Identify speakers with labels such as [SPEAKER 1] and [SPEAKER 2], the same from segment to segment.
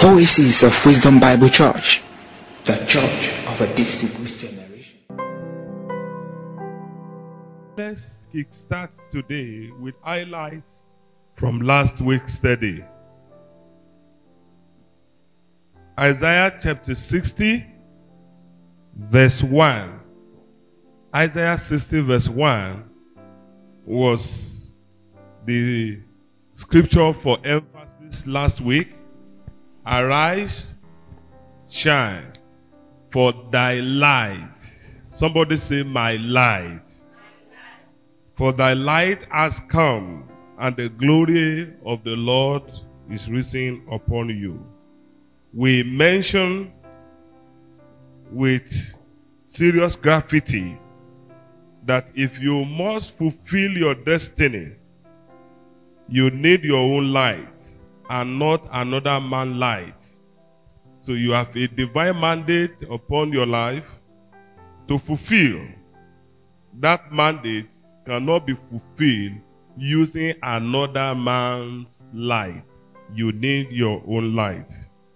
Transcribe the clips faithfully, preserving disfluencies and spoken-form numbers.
[SPEAKER 1] Oasis of Wisdom Bible Church, the church of a distinguished generation.
[SPEAKER 2] Let's kickstart today with highlights from last week's study. Isaiah chapter sixty, verse one. Isaiah sixty, verse one was the scripture for emphasis last week. Arise, shine, for thy light. Somebody say, my light. For thy light has come, and the glory of the Lord is risen upon you. We mention with serious gravity that if you must fulfill your destiny, you need your own light and not another man's light. So you have a divine mandate upon your life to fulfill. That mandate cannot be fulfilled using another man's light. You need your own light.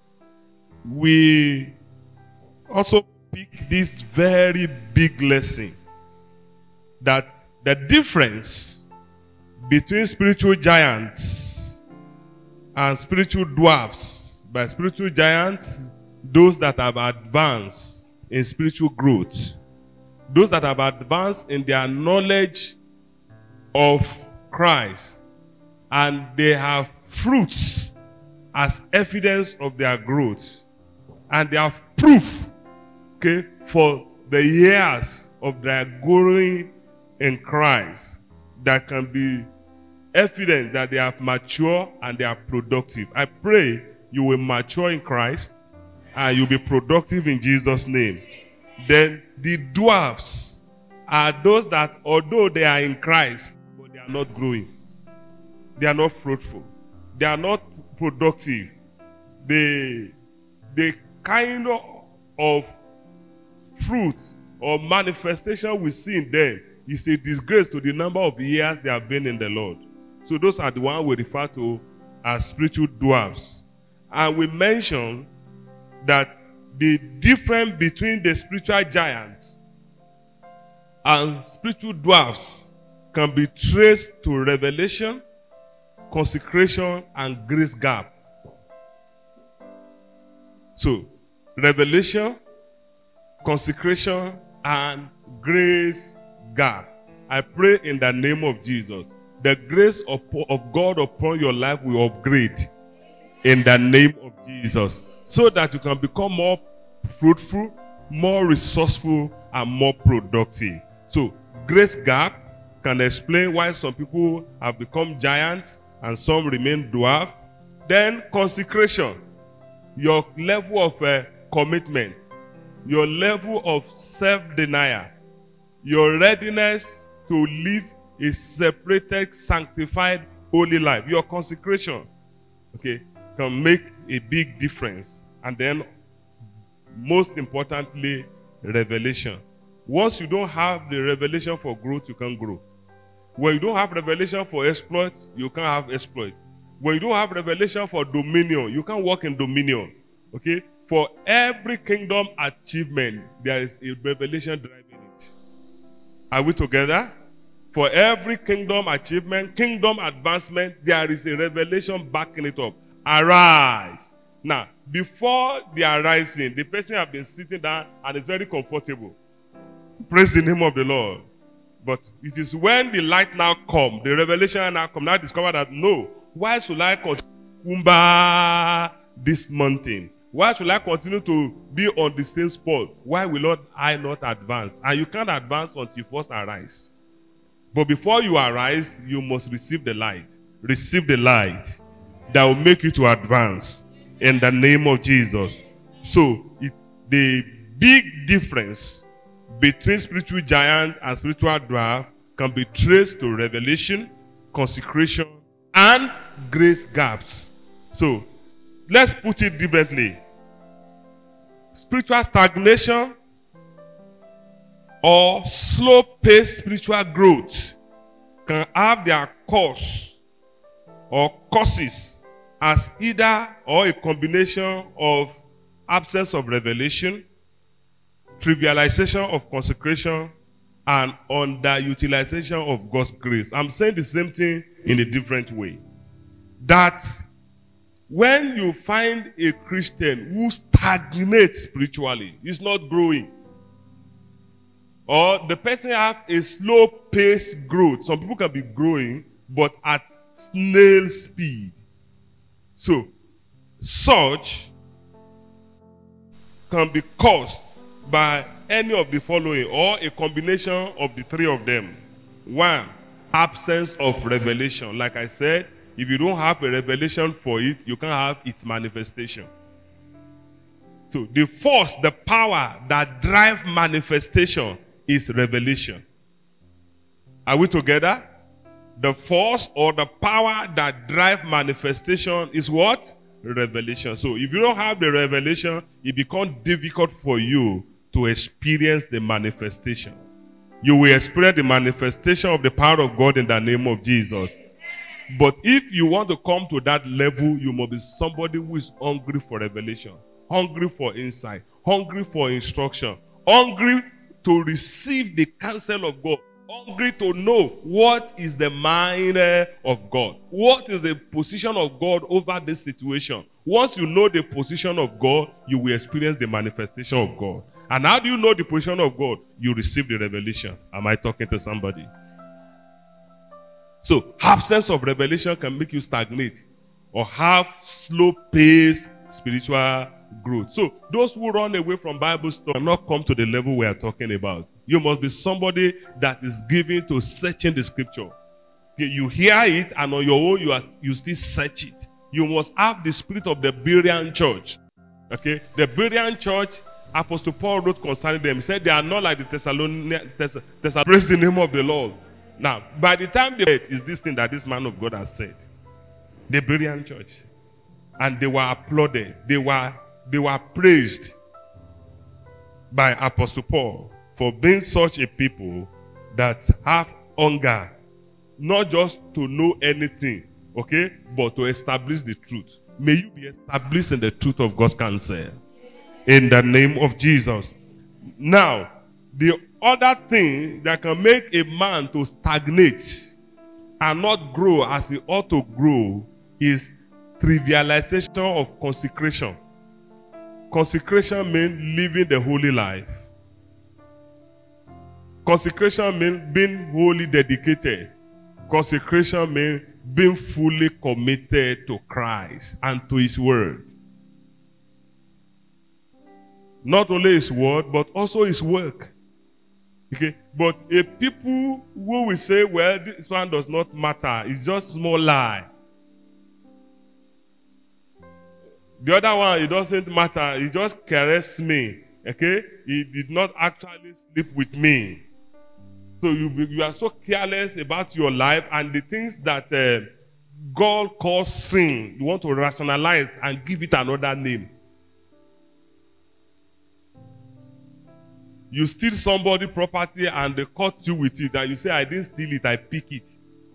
[SPEAKER 2] We also pick this very big lesson that the difference between spiritual giants and spiritual dwarfs. By spiritual giants, those that have advanced in spiritual growth, those that have advanced in their knowledge of Christ, and they have fruits as evidence of their growth, and they have proof, okay, for the years of their growing in Christ that can be evidence that they have matured and they are productive. I pray you will mature in Christ and you'll be productive in Jesus' name. Then the dwarfs are those that, although they are in Christ, but they are not growing. They are not fruitful. They are not productive. They, the kind of fruit or manifestation we see in them is a disgrace to the number of years they have been in the Lord. So those are the ones we refer to as spiritual dwarfs. And we mentioned that the difference between the spiritual giants and spiritual dwarfs can be traced to revelation, consecration, and grace gap. So, revelation, consecration, and grace gap. I pray in the name of Jesus, the grace of, of God upon your life will upgrade in the name of Jesus, so that you can become more fruitful, more resourceful, and more productive. So, grace gap can explain why some people have become giants and some remain dwarf. Then, consecration, your level of uh, commitment, your level of self-denial, your readiness to live a separated, sanctified, holy life. Your consecration, okay, can make a big difference. And then, most importantly, revelation. Once you don't have the revelation for growth, you can't grow. When you don't have revelation for exploit, you can't have exploit. When you don't have revelation for dominion, you can't walk in dominion. Okay? For every kingdom achievement, there is a revelation driving it. Are we together? For every kingdom achievement, kingdom advancement, there is a revelation backing it up. Arise. Now, before the arising, the person has been sitting down and is very comfortable. Praise the name of the Lord. But it is when the light now comes, the revelation now comes, now discover that no, why should I continue this mountain? Why should I continue to be on the same spot? Why will not I not advance? And you can't advance until you first arise. But before you arise, you must receive the light. Receive the light that will make you to advance in the name of Jesus. So, it, the big difference between spiritual giant and spiritual dwarf can be traced to revelation, consecration, and grace gaps. So, let's put it differently. Spiritual stagnation or slow-paced spiritual growth can have their cause or causes as either or a combination of absence of revelation, trivialization of consecration, and underutilization of God's grace. I'm saying the same thing in a different way. That when you find a Christian who stagnates spiritually, is not growing, or the person has a slow pace growth. Some people can be growing, but at snail speed. So, such can be caused by any of the following, or a combination of the three of them. One, absence of revelation. Like I said, if you don't have a revelation for it, you can't have its manifestation. So the force, the power that drives manifestation is revelation. Are we together? The force or the power that drives manifestation is what? Revelation. So if you don't have the revelation, it becomes difficult for you to experience the manifestation. You will experience the manifestation of the power of God in the name of Jesus. But if you want to come to that level, you must be somebody who is hungry for revelation, hungry for insight, hungry for instruction, hungry to receive the counsel of God, hungry to know what is the mind of God, what is the position of God over this situation. Once you know the position of God, you will experience the manifestation of God. And how do you know the position of God? You receive the revelation. Am I talking to somebody? So, absence of revelation can make you stagnate or have slow-paced spiritual growth. So, those who run away from Bible study cannot come to the level we are talking about. You must be somebody that is given to searching the scripture. Okay, you hear it, and on your own, you, are, you still search it. You must have the spirit of the Berean church. Okay, the Berean church, Apostle Paul wrote concerning them. He said they are not like the Thessalonians. Thess Thess Praise the name of the Lord. Now, by the time they read, is this thing that this man of God has said. The Berean church. And they were applauded. They were, they were praised by Apostle Paul for being such a people that have hunger, not just to know anything, okay, but to establish the truth. May you be established in the truth of God's counsel. In the name of Jesus. Now, the other thing that can make a man to stagnate and not grow as he ought to grow is trivialization of consecration. Consecration means living the holy life. Consecration means being wholly dedicated. Consecration means being fully committed to Christ and to His word. Not only His word, but also His work. Okay, but a people who will say, well, this one does not matter, it's just small lie. The other one, it doesn't matter, he just caressed me. Okay, he did not actually sleep with me. So you, you are so careless about your life and the things that uh, God calls sin, you want to rationalize and give it another name. You steal somebody's property and they caught you with it, and you say, I didn't steal it, I pick it.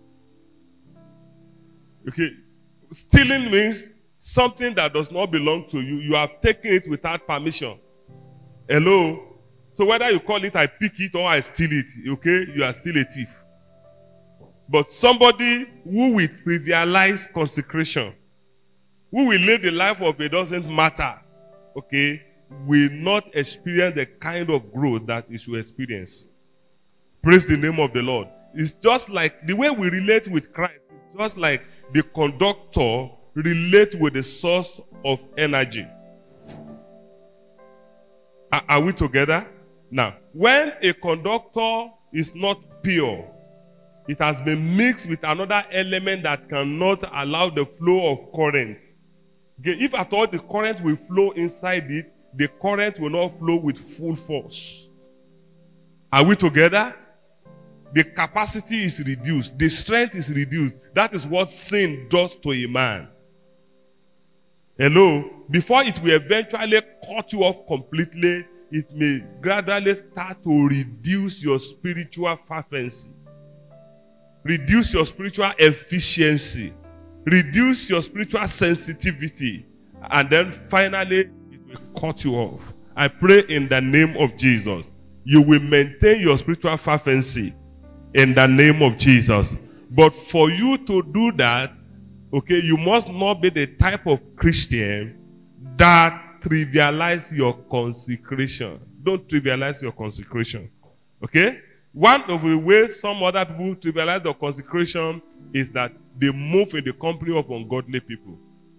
[SPEAKER 2] Okay, stealing means something that does not belong to you. You have taken it without permission. Hello? So whether you call it I pick it or I steal it, okay, you are still a thief. But somebody who will trivialize consecration, who will live the life of it doesn't matter, okay, will not experience the kind of growth that he should experience. Praise the name of the Lord. It's just like the way we relate with Christ. It's just like the conductor relates with the source of energy. Are, are we together? Now, when a conductor is not pure, it has been mixed with another element that cannot allow the flow of current. Okay, if at all the current will flow inside it, the current will not flow with full force. Are we together? The capacity is reduced. The strength is reduced. That is what sin does to a man. Hello? Before it will eventually cut you off completely, it may gradually start to reduce your spiritual fervency. Reduce your spiritual efficiency. reduce your spiritual sensitivity, and then finally it will cut you off. I pray in the name of Jesus, you will maintain your spiritual fervency in the name of Jesus. But for you to do that, okay, you must not be the type of Christian that trivialize your consecration. Don't trivialize your consecration. Okay? One of the ways some other people trivialize their consecration is that they move in the company of ungodly people.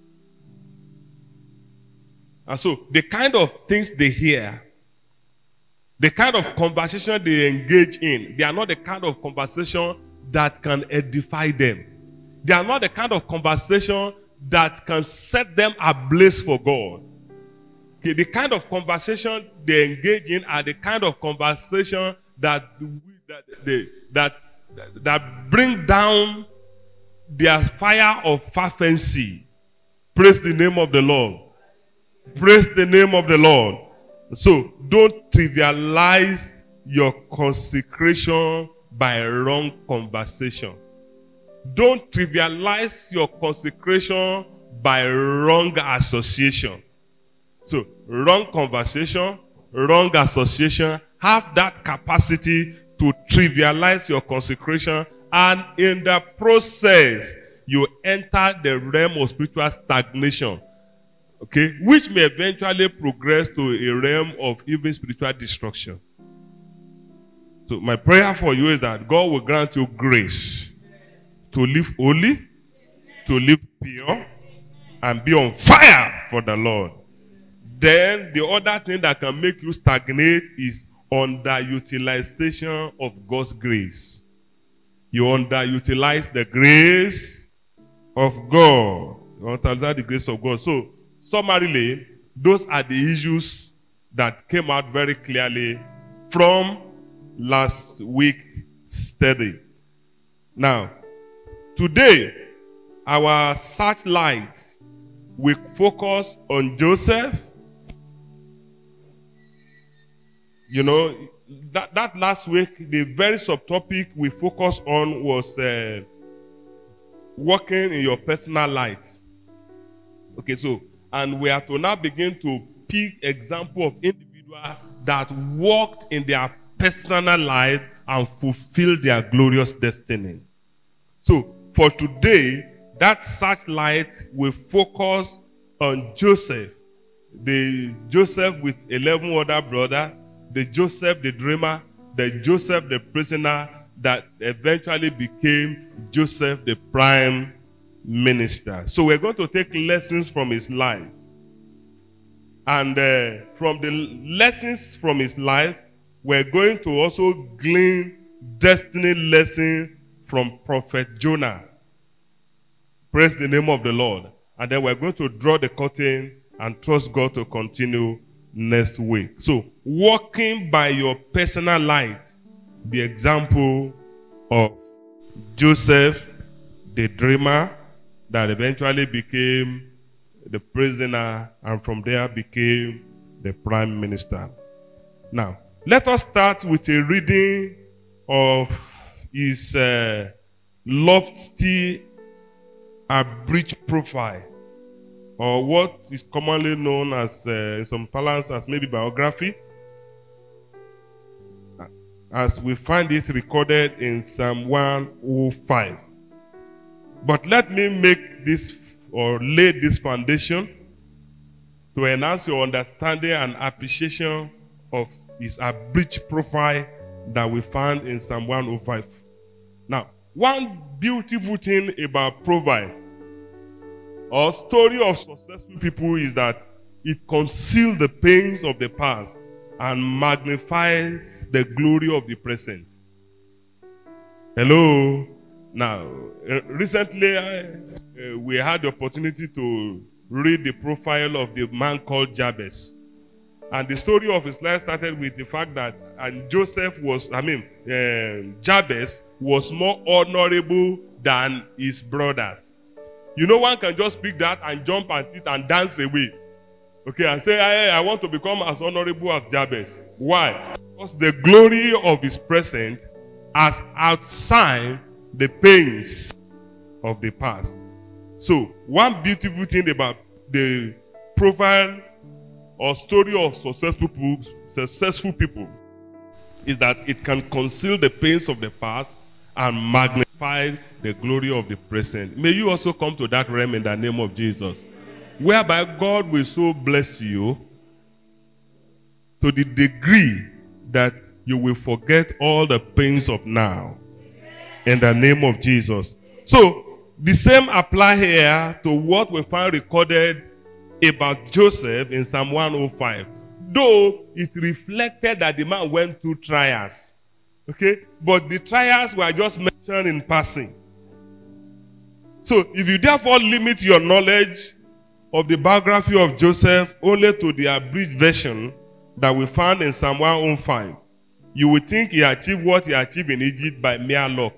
[SPEAKER 2] And so, the kind of things they hear, the kind of conversation they engage in, they are not the kind of conversation that can edify them. They are not the kind of conversation that can set them ablaze for God. Okay, the kind of conversation they engage in are the kind of conversation that that they, that that bring down their fire of fervency. Praise the name of the Lord. Praise the name of the Lord. So don't trivialize your consecration by wrong conversation. Don't trivialize your consecration by wrong association. So, wrong conversation, wrong association have that capacity to trivialize your consecration, and in the process, you enter the realm of spiritual stagnation, okay, which may eventually progress to a realm of even spiritual destruction. So, my prayer for you is that God will grant you grace to live holy, to live pure, and be on fire for the Lord. Then the other thing that can make you stagnate is underutilization of God's grace. You underutilize the grace of God. You underutilize the grace of God. So, summarily, those are the issues that came out very clearly from last week's study. Now, today, our searchlight will focus on Joseph. You know, that, that last week, the very subtopic we focused on was uh, walking in your personal light. Okay, so, and we are to now begin to pick example of individuals that walked in their personal life and fulfilled their glorious destiny. So, for today, that searchlight will focus on Joseph, the Joseph with eleven other brothers, the Joseph the dreamer, the Joseph the prisoner that eventually became Joseph the prime minister. So we're going to take lessons from his life. And uh, from the lessons from his life, we're going to also glean destiny lessons from Prophet Jonah. Praise the name of the Lord. And then we're going to draw the curtain and trust God to continue next week. So, walking by your personal light, the example of Joseph, the dreamer, that eventually became the prisoner, and from there became the prime minister. Now, let us start with a reading of his uh, lofty, abridged profile, or what is commonly known as, uh, in some parlance, as maybe biography, as we find it recorded in Psalm one oh five. But let me make this, or lay this foundation to enhance your understanding and appreciation of his abridged profile that we found in Psalm one oh five. Now, one beautiful thing about profile or story of successful people is that it conceals the pains of the past and magnifies the glory of the present. Hello? Now, uh, recently uh, we had the opportunity to read the profile of the man called Jabez. And the story of his life started with the fact that and Joseph was, I mean, uh, Jabez was more honorable than his brothers. You know, one can just pick that and jump at it and dance away. Okay, and say, hey, I want to become as honorable as Jabez. Why? Because the glory of his present has outshined the pains of the past. So, one beautiful thing about the profile or story of successful people, successful people is that it can conceal the pains of the past and magnify the glory of the present. May you also come to that realm in the name of Jesus, whereby God will so bless you to the degree that you will forget all the pains of now in the name of Jesus. So, the same apply here to what we find recorded about Joseph in Psalm one oh five. Though it reflected that the man went through trials. Okay? But the trials were just mentioned in passing. So, if you therefore limit your knowledge of the biography of Joseph only to the abridged version that we found in Psalm one oh five, you would think he achieved what he achieved in Egypt by mere luck.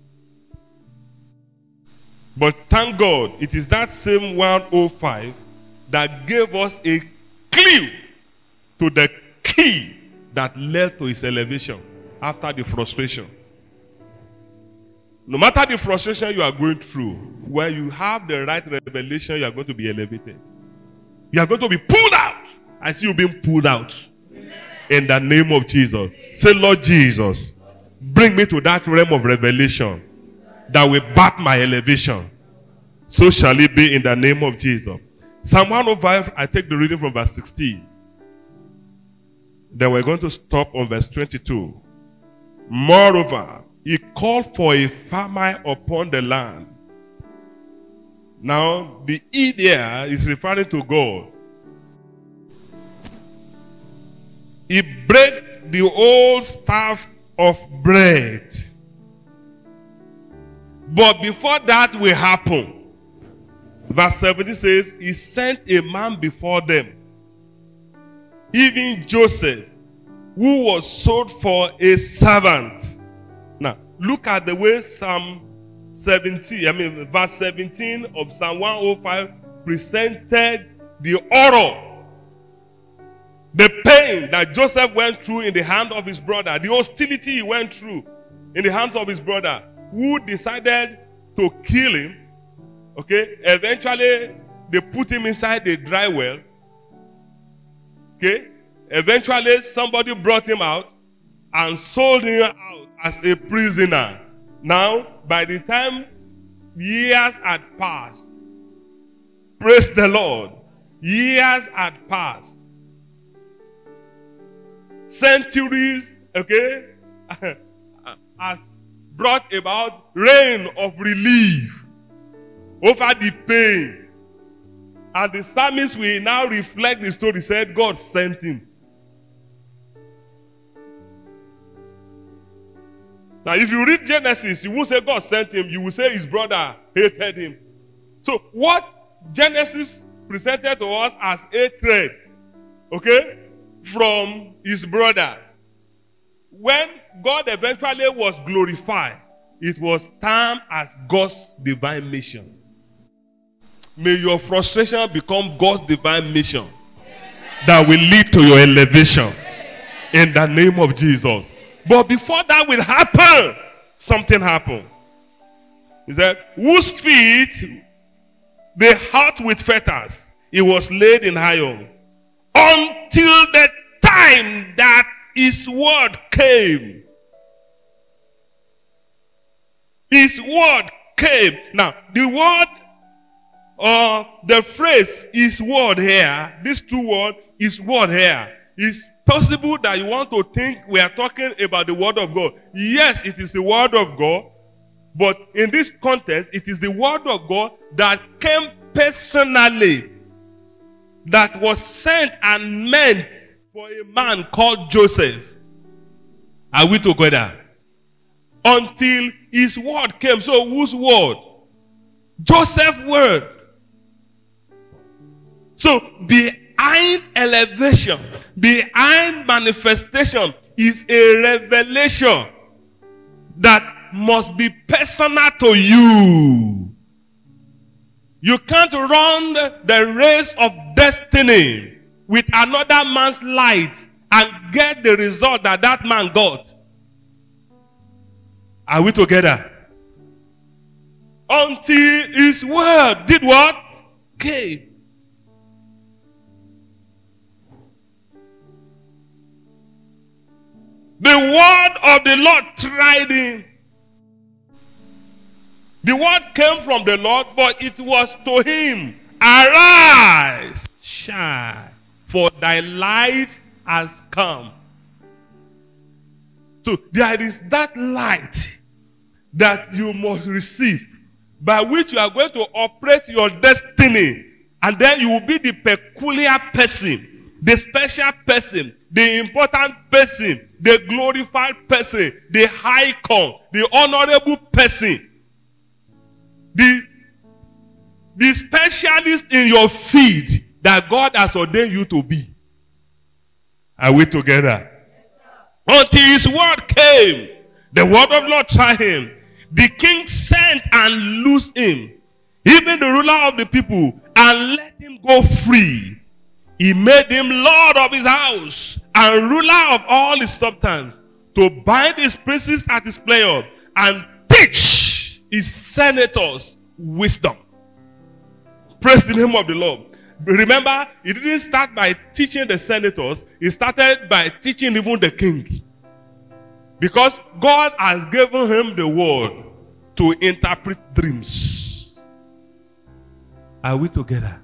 [SPEAKER 2] But thank God, it is that same one oh five that gave us a clue to the key that led to his elevation after the frustration. No matter the frustration you are going through, when you have the right revelation, you are going to be elevated. You are going to be pulled out. I see you being pulled out. In the name of Jesus. Say, Lord Jesus, bring me to that realm of revelation that will back my elevation. So shall it be in the name of Jesus. Psalm one oh five, I take the reading from verse sixteen. Then we're going to stop on verse twenty-two. Moreover, he called for a famine upon the land. Now, the he there is referring to God. He break the old staff of bread. But before that will happen, verse seventeen says, he sent a man before them, even Joseph, who was sold for a servant. Now, look at the way Psalm seventeen, I mean, verse seventeen of Psalm one oh five presented the horror, the pain that Joseph went through in the hand of his brother, the hostility he went through in the hands of his brother, who decided to kill him. Okay, eventually they put him inside the dry well. Okay, eventually somebody brought him out and sold him out as a prisoner. Now, by the time years had passed, praise the Lord, years had passed, centuries, okay, has brought about reign of relief over the pain. And the psalmist will now reflect the story, said God sent him. Now, if you read Genesis, you won't say God sent him, you will say his brother hated him. So, what Genesis presented to us as hatred, okay, from his brother, when God eventually was glorified, it was termed as God's divine mission. May your frustration become God's divine mission that will lead to your elevation in the name of Jesus. But before that will happen, something happened. He said, whose feet they hurt with fetters, he was laid in iron until the time that his word came. His word came. Now, the word or uh, the phrase "his word" here, these two words, "his word" here, it's possible that you want to think we are talking about the word of God. Yes, it is the word of God, but in this context, it is the word of God that came personally, that was sent and meant for a man called Joseph. Are we together? Until his word came. So whose word? Joseph's word. So behind elevation, behind manifestation is a revelation that must be personal to you. You can't run the race of destiny with another man's light and get the result that that man got. Are we together? until his word did what? Came. The word of the Lord tried him. The word came from the Lord, but it was to him, arise, shine, for thy light has come. So there is that light that you must receive, by which you are going to operate your destiny, and then you will be the peculiar person, the special person, the important person, the glorified person, the icon, the honorable person, the, the specialist in your field that God has ordained you to be. Are we together? Until his word came, the word of Lord tried him. The king sent and loosed him, even the ruler of the people, and let him go free. He made him lord of his house and ruler of all his substance, to bind his princes at his pleasure and teach his senators wisdom. Praise the name of the Lord. Remember, he didn't start by teaching the senators. He started by teaching even the king. Because God has given him the word to interpret dreams. Are we together?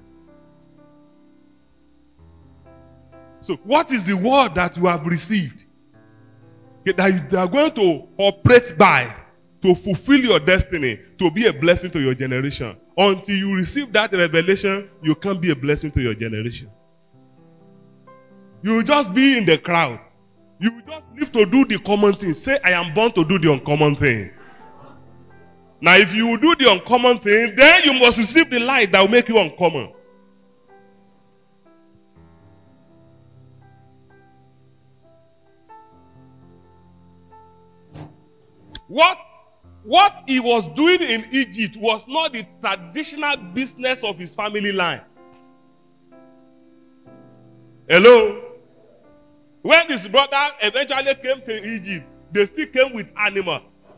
[SPEAKER 2] So what is the word that you have received, that you are going to operate by to fulfill your destiny, to be a blessing to your generation? Until you receive that revelation, you can't be a blessing to your generation. You will just be in the crowd. You will just live to do the common thing. Say, I am born to do the uncommon thing. Now, if you do the uncommon thing, then you must receive the light that will make you uncommon. What, what he was doing in Egypt was not the traditional business of his family line. Hello? When his brother eventually came to Egypt, they still came with animals.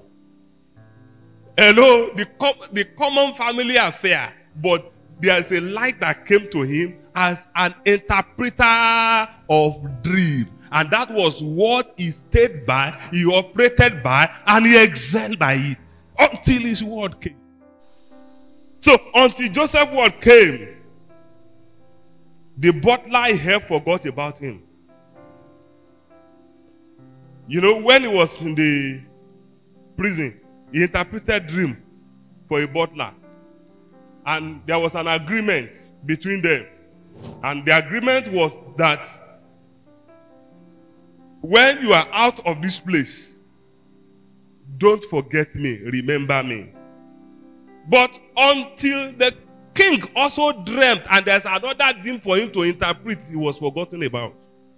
[SPEAKER 2] Hello? The, com the common family affair. But there is a light that came to him as an interpreter of dreams. And that was what he stayed by, he operated by, and he excelled by it until his word came. So until Joseph's word came, the butler here forgot about him. You know, when he was in the prison, he interpreted dream for a butler. And there was an agreement between them. And the agreement was that when you are out of this place, don't forget me, remember me. But until the king also dreamt, and there's another dream for him to interpret, he was forgotten about.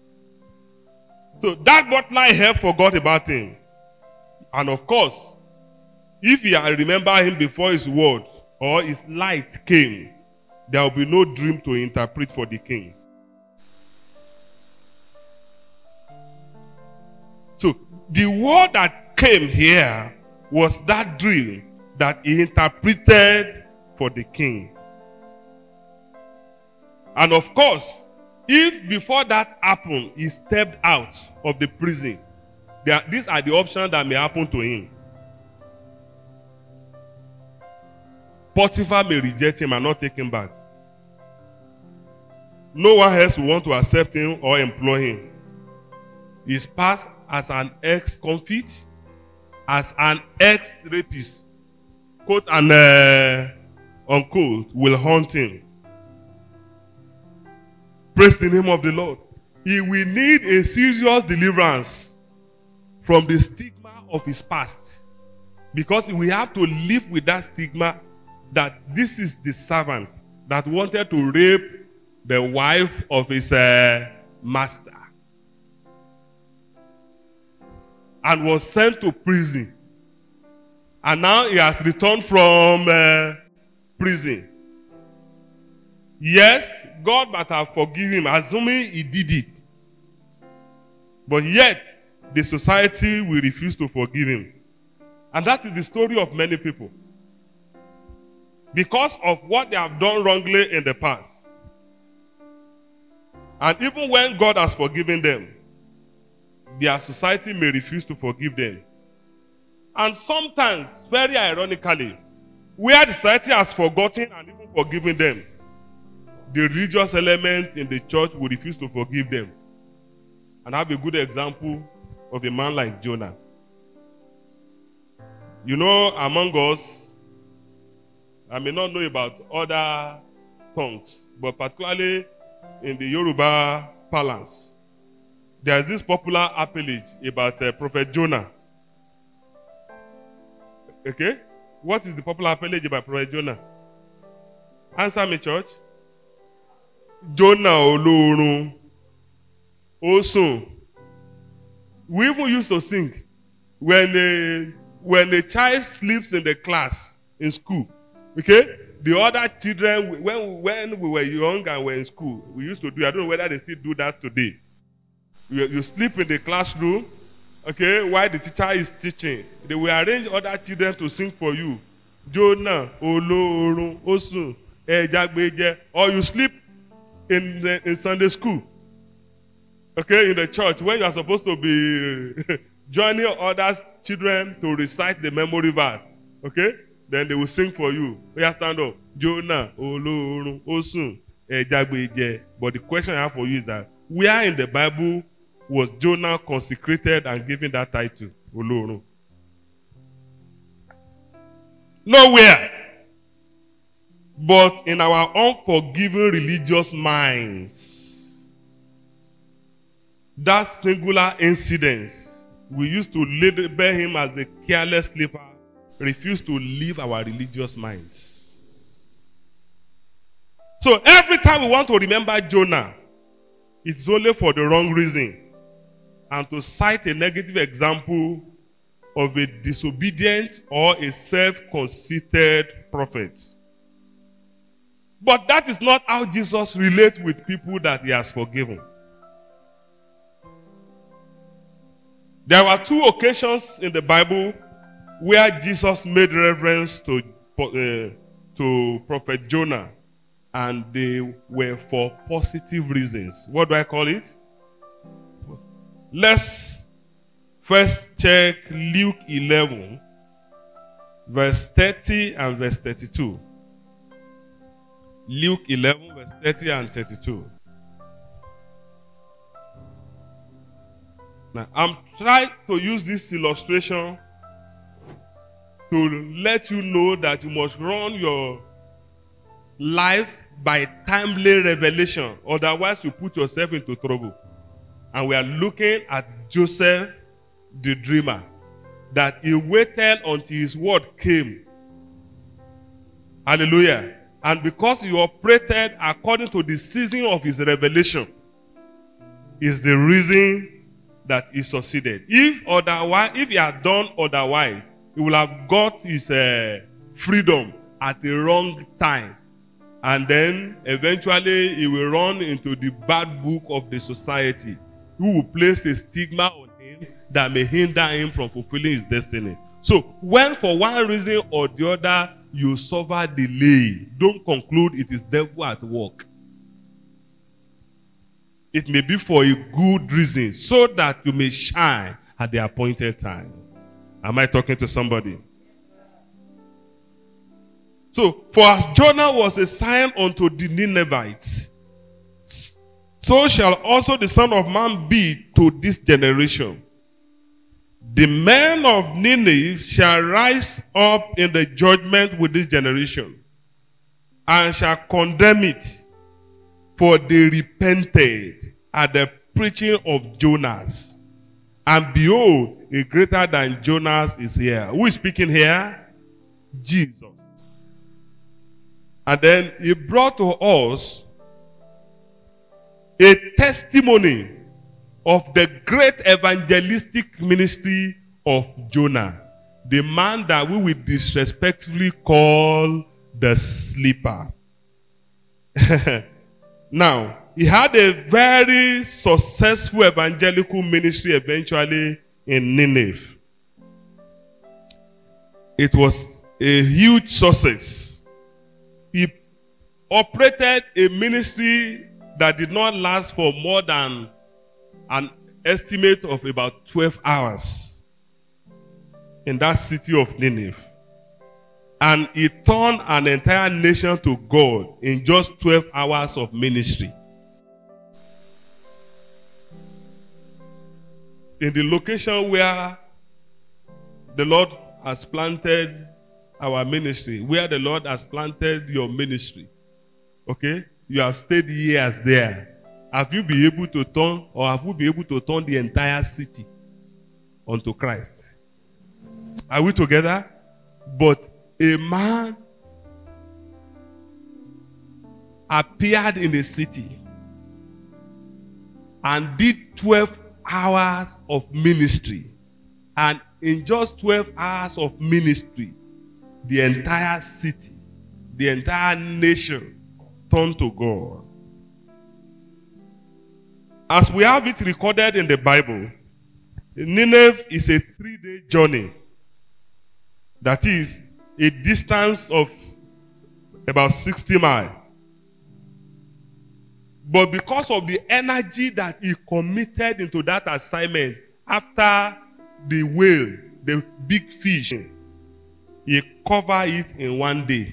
[SPEAKER 2] So that butler here forgot about him. And of course, if he had remembered him before his word or his light came, there will be no dream to interpret for the king. So the word that came here was that dream that he interpreted for the king. And of course, if before that happened, he stepped out of the prison, there, these are the options that may happen to him. Potiphar may reject him and not take him back. No one else will want to accept him or employ him. He's passed as an ex-convict, as an ex-rapist, quote and uh, unquote, will haunt him. Praise the name of the Lord. He will need a serious deliverance from the stigma of his past, because we have to live with that stigma that this is the servant that wanted to rape the wife of his uh, master and was sent to prison. And now he has returned from uh, prison. Yes, God might have forgiven him, assuming he did it. But yet, the society will refuse to forgive him. And that is the story of many people. because of what they have done wrongly in the past. And even when God has forgiven them, their society may refuse to forgive them. And sometimes, very ironically, where the society has forgotten and even forgiven them, the religious element in the church will refuse to forgive them. And I have a good example of a man like Jonah. You know, among us, I may not know about other tongues, but particularly in the Yoruba parlance, there is this popular appellage about uh, Prophet Jonah. Okay? What is the popular appellage about Prophet Jonah? Answer me, church. Jonah Olorun. Also, we even used to sing when a, when a child sleeps in the class in school. Okay? The other children, when, when we were young and were in school, we used to do, I don't know whether they still do that today. You, you sleep in the classroom, okay, while the teacher is teaching. They will arrange other children to sing for you. Jonah, Olorun, Osun, Ejagbeje. Or you sleep in, the, in Sunday school, okay, in the church, when you are supposed to be joining other children to recite the memory verse, okay? Then they will sing for you. You stand up. Jonah, Olorun, Osun, Ejagbeje. But the question I have for you is that, where in the Bible was Jonah consecrated and given that title, Olorun? Nowhere. But in our unforgiving religious minds, that singular incident, we used to label him as the careless sleeper, refused to leave our religious minds. So every time we want to remember Jonah, it's only for the wrong reason, and to cite a negative example of a disobedient or a self-conceited prophet. But that is not how Jesus relates with people that he has forgiven. There were two occasions in the Bible where Jesus made reference to, uh, to Prophet Jonah, and they were for positive reasons. What do I call it? Let's first check Luke eleven, verse thirty and verse thirty-two. Luke eleven, verse thirty and thirty-two. Now, I'm trying to use this illustration to let you know that you must run your life by timely revelation. Otherwise, you put yourself into trouble. And we are looking at Joseph, the dreamer, that he waited until his word came. Hallelujah. And because he operated according to the season of his revelation, is the reason that he succeeded. If otherwise, if he had done otherwise, he would have got his uh, freedom at the wrong time. And then eventually he will run into the bad book of the society, who will place a stigma on him that may hinder him from fulfilling his destiny. So when for one reason or the other you suffer delay, don't conclude it is devil at work. It may be for a good reason, so that you may shine at the appointed time. Am I talking to somebody? So, for as Jonah was a sign unto the Ninevites, so shall also the Son of Man be to this generation. The men of Nineveh shall rise up in the judgment with this generation, and shall condemn it, for they repented at the preaching of Jonas. And behold, a greater than Jonas is here. Who is speaking here? Jesus. And then he brought to us a testimony of the great evangelistic ministry of Jonah, the man that we will disrespectfully call the sleeper. Now, he had a very successful evangelical ministry eventually in Nineveh. It was a huge success. he operated a ministry that did not last for more than an estimate of about twelve hours in that city of Nineveh. And he turned an entire nation to God in just twelve hours of ministry. In the location where the Lord has planted our ministry, where the Lord has planted your ministry, okay? You have stayed years there. Have you been able to turn, or have you been able to turn the entire city unto Christ? Are we together? But a man appeared in the city and did twelve hours of ministry. And in just twelve hours of ministry, the entire city, the entire nation turned to God. As we have it recorded in the Bible, Nineveh is a three-day journey. That is a distance of about sixty miles. But because of the energy that he committed into that assignment after the whale, the big fish, he covered it in one day.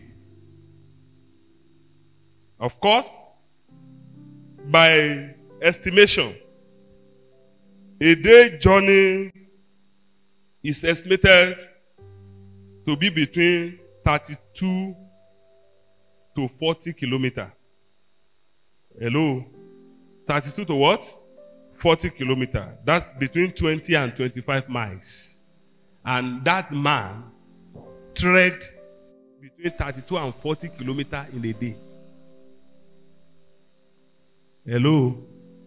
[SPEAKER 2] Of course, by estimation, a day journey is estimated to be between thirty-two to forty kilometers. Hello? thirty-two to what? forty kilometers. That's between twenty and twenty-five miles. And that man trekked between thirty-two and forty kilometers in a day. Hello?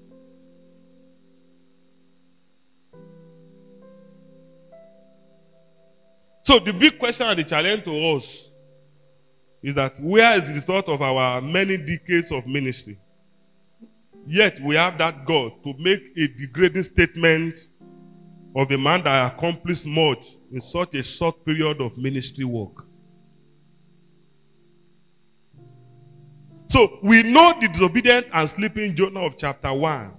[SPEAKER 2] So the big question and the challenge to us is that where is the result of our many decades of ministry? Yet we have that God to make a degrading statement of a man that accomplished much in such a short period of ministry work. So we know the disobedient and sleeping Jonah of chapter one.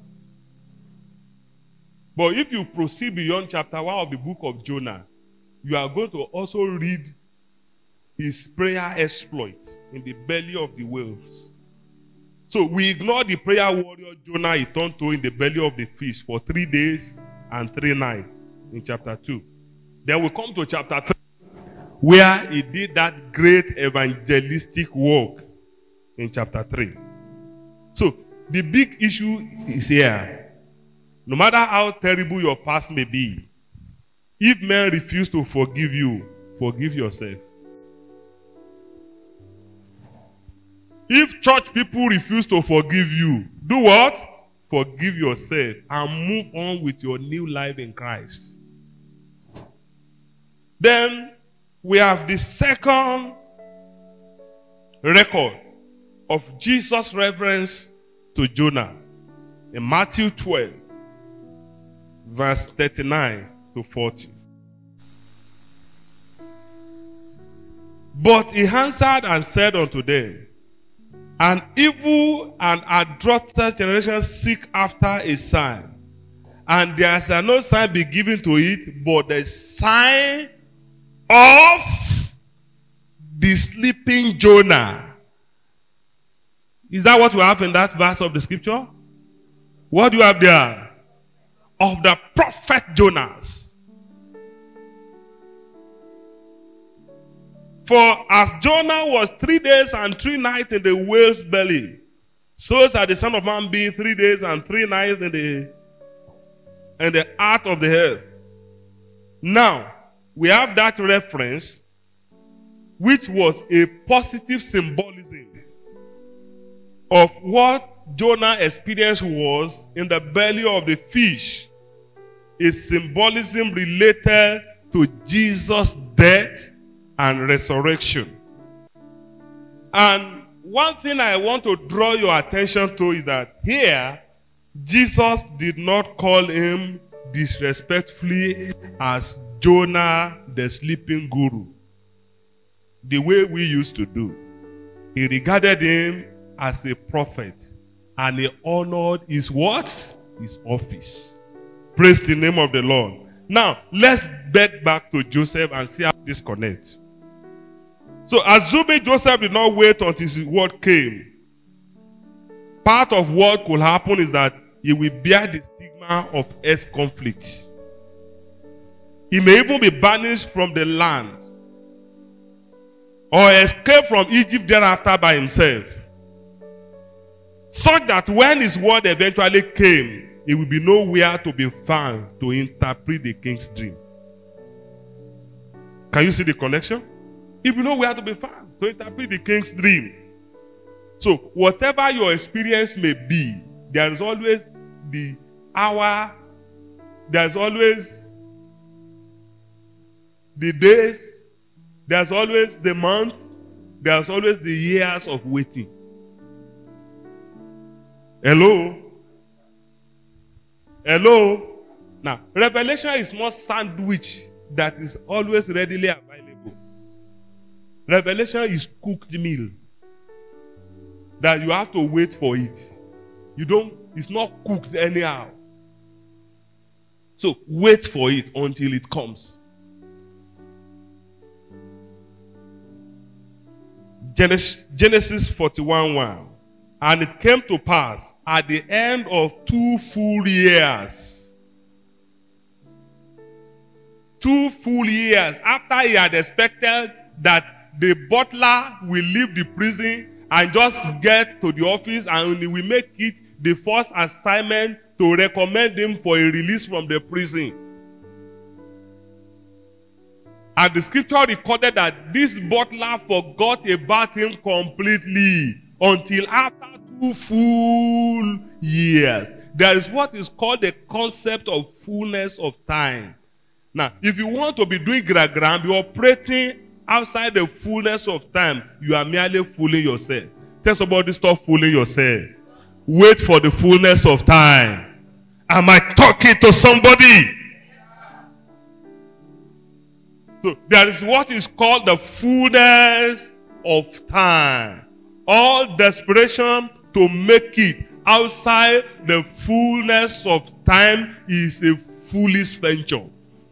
[SPEAKER 2] But if you proceed beyond chapter one of the book of Jonah, you are going to also read his prayer exploit in the belly of the whales. So we ignore the prayer warrior Jonah he turned to in the belly of the fish for three days and three nights in chapter two. Then we come to chapter three, where he did that great evangelistic work in chapter three. So the big issue is here. No matter how terrible your past may be, if men refuse to forgive you, forgive yourself. If church people refuse to forgive you, do what? Forgive yourself and move on with your new life in Christ. Then we have the second record of Jesus' reference to Jonah in Matthew twelve, verse thirty-nine to forty. But he answered and said unto them, an evil and adulterous generation seek after a sign, and there shall no sign be given to it but the sign of the sleeping Jonah. Is that what you have in that verse of the scripture? What do you have there? Of the prophet Jonas. For as Jonah was three days and three nights in the whale's belly, so shall the Son of Man be three days and three nights in the, in the heart of the earth. Now, we have that reference, which was a positive symbolism of what Jonah's experience was in the belly of the fish. A symbolism related to Jesus' death and resurrection. And one thing I want to draw your attention to is that here, Jesus did not call him disrespectfully as Jonah the sleeping guru, the way we used to do. He regarded him as a prophet, and he honored his what? His office. Praise the name of the Lord. Now, let's back back to Joseph and see how this connects. So, assuming Joseph did not wait until his word came, part of what could happen is that he will bear the stigma of earth conflict. He may even be banished from the land or escape from Egypt thereafter by himself, such that when his word eventually came, he will be nowhere to be found to interpret the king's dream. Can you see the connection? He will be nowhere to be found to interpret the king's dream. So, whatever your experience may be, there is always the hour, there's always the days, there's always the months, there's always the years of waiting. Hello? Hello? Now, revelation is not sandwich that is always readily available. Revelation is cooked meal that you have to wait for it. You don't, it's not cooked anyhow. So wait for it until it comes. Genesis, Genesis forty-one one. And it came to pass at the end of two full years. Two full years after he had expected that the butler will leave the prison and just get to the office and he will make it the first assignment to recommend him for a release from the prison. And the scripture recorded that this butler forgot about him completely until after two full years. There is what is called the concept of fullness of time. Now, if you want to be doing gra-gra, be operating outside the fullness of time, you are merely fooling yourself. Tell somebody, stop fooling yourself. Wait for the fullness of time. Am I talking to somebody? So there is what is called the fullness of time. All desperation to make it outside the fullness of time is a foolish venture.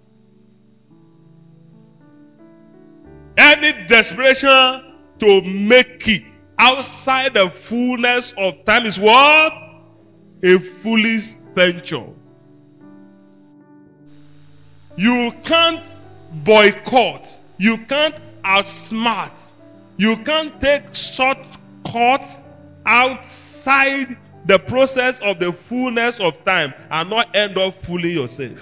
[SPEAKER 2] Any desperation to make it outside the fullness of time is what? A foolish venture. You can't boycott. You can't outsmart. You can't take shortcuts outside the process of the fullness of time and not end up fooling yourself.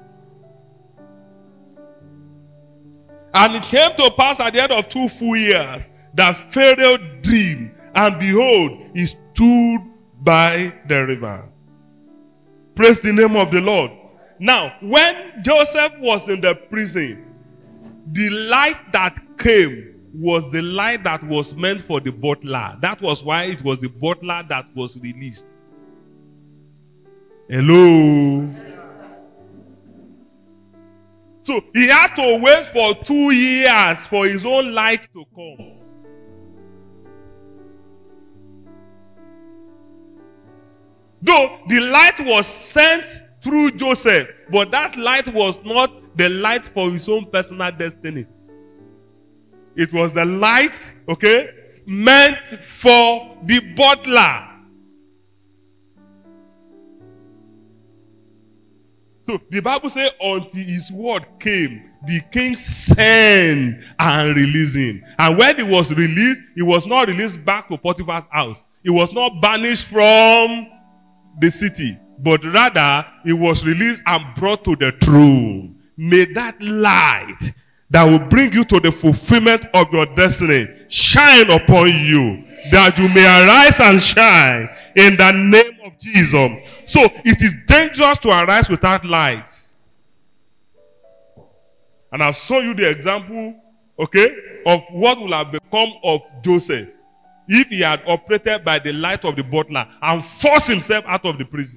[SPEAKER 2] And it came to pass at the end of two full years that Pharaoh dreamed, and behold, he stood by the river. Praise the name of the Lord. Now, when Joseph was in the prison, the light that came was the light that was meant for the butler. That was why it was the butler that was released. Hello? So he had to wait for two years for his own light to come. Though the light was sent through Joseph, but that light was not the light for his own personal destiny. It was the light, okay, meant for the butler. So the Bible says, until his word came, the king sent and released him. And when he was released, he was not released back to Potiphar's house. He was not banished from the city, but rather he was released and brought to the throne. May that light that will bring you to the fulfillment of your destiny shine upon you, that you may arise and shine in the name of Jesus. So it is dangerous to arise without light. And I've shown you the example, okay, of what will have become of Joseph if he had operated by the light of the butler and forced himself out of the prison.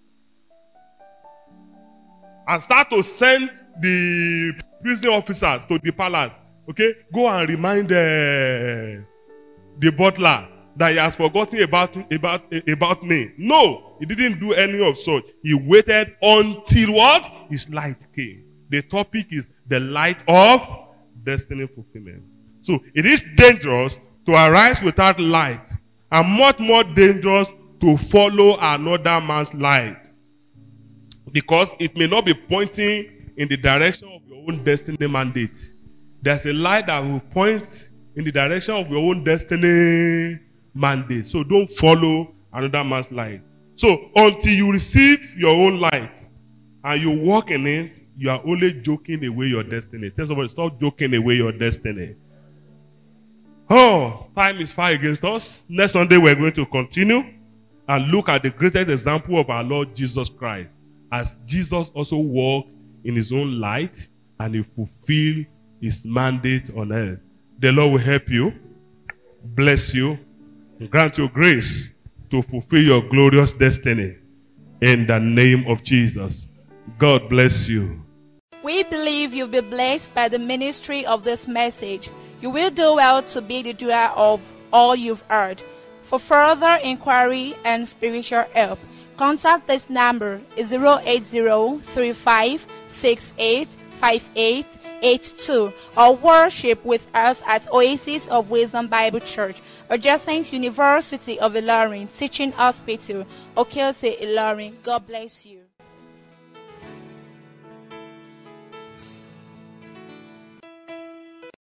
[SPEAKER 2] And start to send the prison officers to the palace. Okay? Go and remind uh, the butler that he has forgotten about, about, about me. No, he didn't do any of such. He waited until what? His light came. The topic is the light of destiny fulfillment. So it is dangerous to arise without light, and much more dangerous to follow another man's light, because it may not be pointing in the direction of your own destiny mandate. There's a light that will point in the direction of your own destiny mandate. So don't follow another man's light. So until you receive your own light and you walk in it, you are only joking away your destiny. Tell somebody, stop joking away your destiny. Oh, time is far against us. Next Sunday we're going to continue and look at the greatest example of our Lord Jesus Christ, as Jesus also walked in his own light and he fulfilled his mandate on earth. The Lord will help you, bless you, and grant you grace to fulfill your glorious destiny in the name of Jesus. God bless you.
[SPEAKER 3] We believe you'll be blessed by the ministry of this message. You will do well to be the doer of all you've heard. For further inquiry and spiritual help, contact this number zero eight zero, three five six eight, five eight eight two or worship with us at Oasis of Wisdom Bible Church, Adjacent University of Ilorin Teaching Hospital, Okelse, Ilorin. God bless you.